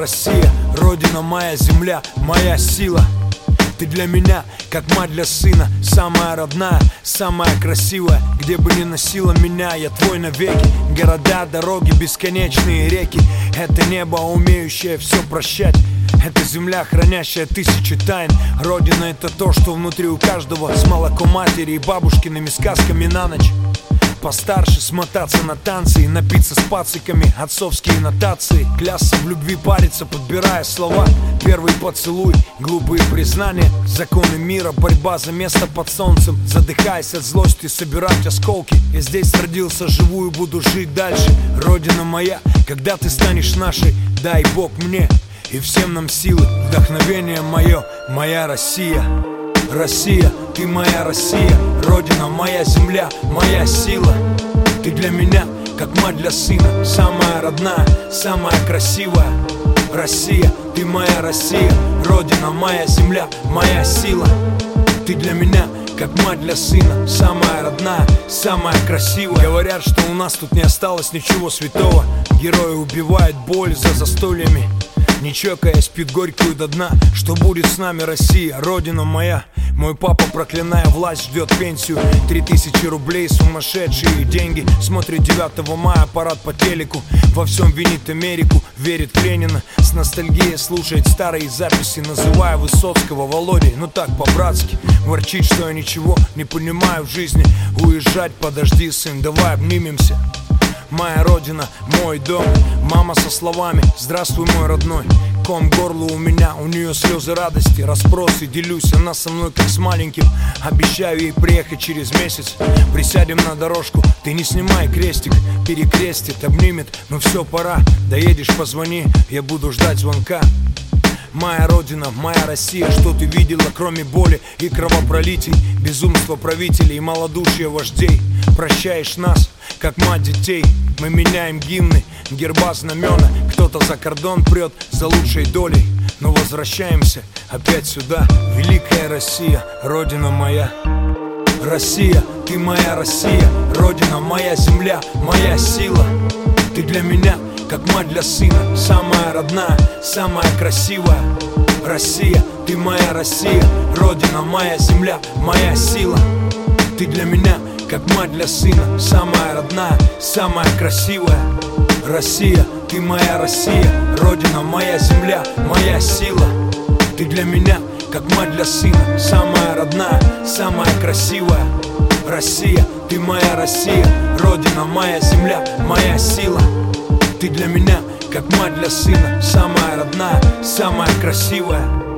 Россия, Родина моя, земля, моя сила. Ты для меня, как мать для сына, самая родная, самая красивая. Где бы ни носила меня, я твой навеки. Города, дороги, бесконечные реки. Это небо, умеющее все прощать. Это земля, хранящая тысячи тайн. Родина — это то, что внутри у каждого. С молоком матери и бабушкиными сказками на ночь. Постарше смотаться на танцы и напиться с пациками. Отцовские нотации, клясться в любви, париться, подбирая слова. Первый поцелуй, глупые признания. Законы мира, борьба за место под солнцем. Задыхаясь от злости, собирать осколки. Я здесь родился, живу и буду жить дальше. Родина моя, когда ты станешь нашей, дай Бог мне и всем нам силы. Вдохновение мое, моя Россия. Россия, ты моя Россия, Родина моя, земля, моя сила. Ты для меня, как мать для сына, самая родная, самая красивая. Россия, ты моя Россия, Родина моя, земля, моя сила. Ты для меня, как мать для сына, самая родная, самая красивая. Говорят, что у нас тут не осталось ничего святого. Герои убивают боль за застольями, не чокаясь, пьют горькую до дна. Что будет с нами, Россия, Родина моя? Мой папа, проклиная власть, ждет пенсию. 3000 рублей, сумасшедшие деньги. Смотрит 9 мая парад по телеку. Во всем винит Америку, верит в Ленина. С ностальгией слушает старые записи, называя Высоцкого Володей. Ну так, по-братски, ворчит, что я ничего не понимаю в жизни. Уезжать, подожди, сын, давай обнимемся. Моя родина, мой дом. Мама со словами: здравствуй, мой родной. Ком к горлу у меня, у нее слезы радости. Расспросы, делюсь, она со мной как с маленьким. Обещаю ей приехать через месяц. Присядем на дорожку, ты не снимай крестик. Перекрестит, обнимет, ну все, пора. Доедешь, позвони, я буду ждать звонка. Моя Родина, моя Россия, что ты видела, кроме боли и кровопролитий? Безумство правителей и малодушие вождей. Прощаешь нас, как мать детей. Мы меняем гимны, герба, знамена. Кто-то за кордон прет за лучшей долей. Но возвращаемся опять сюда. Великая Россия, Родина моя. Россия, ты моя Россия, Родина моя, земля, моя сила. Ты для меня, как мать для сына, самая родная, самая красивая. Россия, ты моя Россия, Родина моя, земля, моя сила. Ты для меня, как мать для сына, самая родная, самая красивая. Россия, ты моя Россия, Родина моя, земля, моя сила. Ты для меня, как мать для сына, самая родная, самая красивая. Россия, ты моя Россия, Родина моя, земля, моя сила. Ты для меня, как мать для сына, самая родная, самая красивая.